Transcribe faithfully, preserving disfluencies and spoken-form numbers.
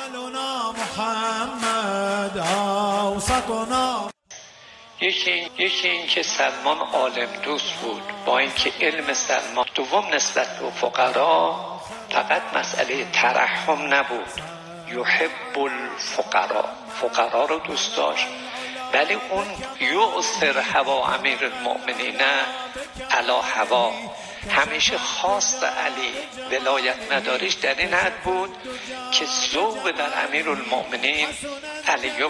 یکی یکی این که سلمان عالم دوست بود، با اینکه علم سلمان. دوم نسبت به فقرا فقط مسئله ترحم نبود، یحب الفقرا، فقرا رو دوست داشت، ولی اون یؤثر هوا امیر المؤمنین علی هوا، همیشه خواست علی ولایت مداریش در این حد بود که ذوق در امیر المؤمنین علی ابن